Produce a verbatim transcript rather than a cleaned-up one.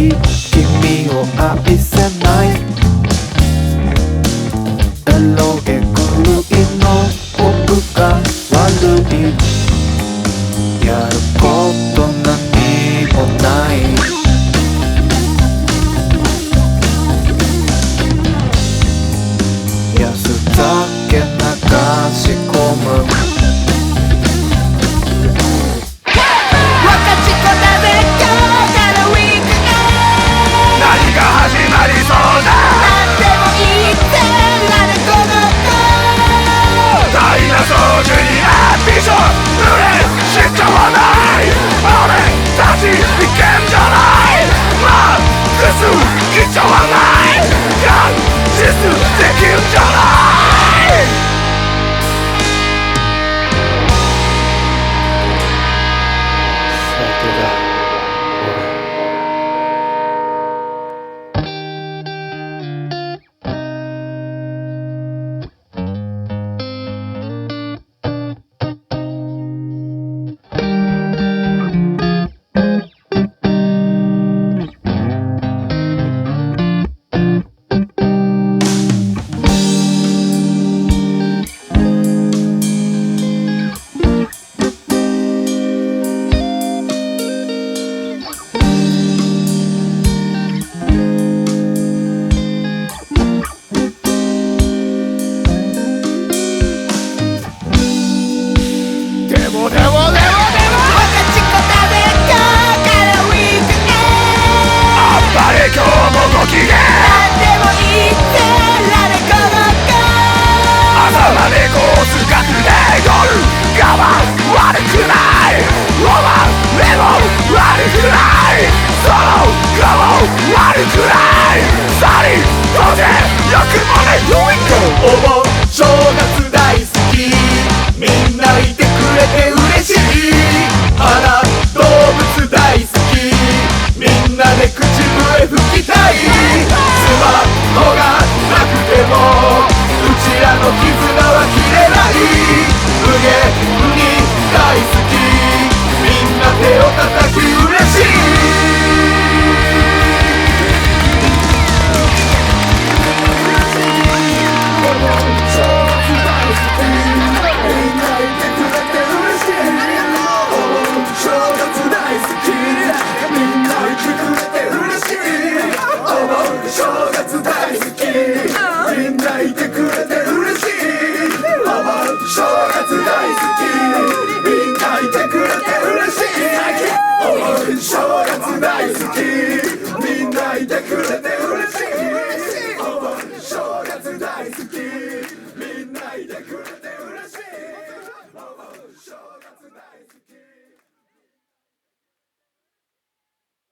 君を愛せないエロゲ狂いの僕が悪いやること何もない安酒流し込むお盆正月大好きみんないてくれて嬉しい花動物大好きみんなで口笛吹きたいスマホがなくてもうちらの絆は切れない無限に大好きみんな手を叩き嬉しい正月大好きみんないてくれ